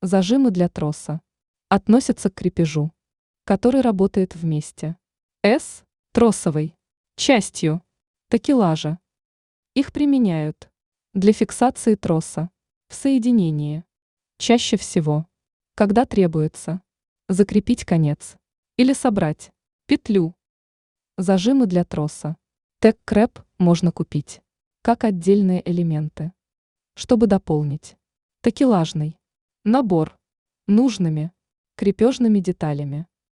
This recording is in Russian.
Зажимы для троса относятся к крепежу, который работает вместе с тросовой частью такелажа. Их применяют для фиксации троса в соединении, чаще всего, когда требуется закрепить конец или собрать петлю. Зажимы для троса Тек-крэп можно купить как отдельные элементы, чтобы дополнить такелажный набор нужными крепежными деталями.